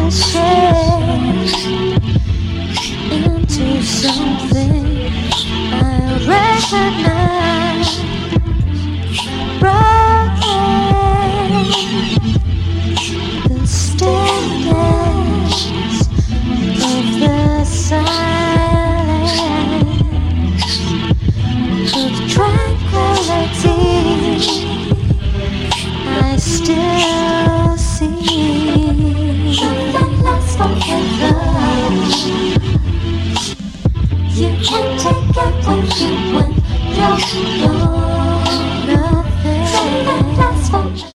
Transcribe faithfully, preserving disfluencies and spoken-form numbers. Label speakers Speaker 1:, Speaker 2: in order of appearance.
Speaker 1: shaped into something I recognize. Broken the stillness of the silence of tranquility. I still see something lasts forever. You can take it when you want. You're, you're nothing. Something lasts forever.